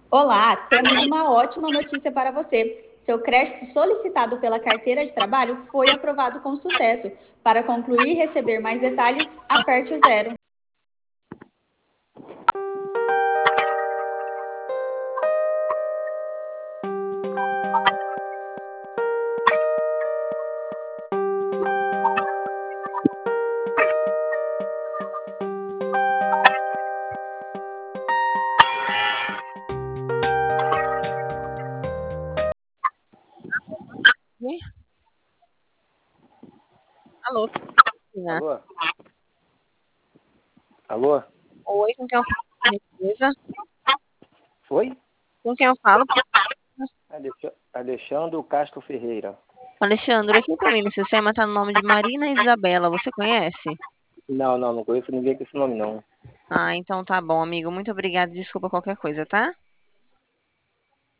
Olá, temos uma ótima notícia para você. Seu crédito solicitado pela carteira de trabalho foi aprovado com sucesso. Para concluir e receber mais detalhes, aperte o zero. Oi? Alô, Cristina? Alô? Alô? Oi, com quem eu falo, por gentileza? Oi? Com quem eu falo? Alexandre Castro Ferreira. Alexandre, aqui também no sistema está no nome de Marina Isabela, você conhece? Não conheço ninguém com esse nome, não. Ah, então tá bom, amigo. Muito obrigada. Desculpa qualquer coisa, tá?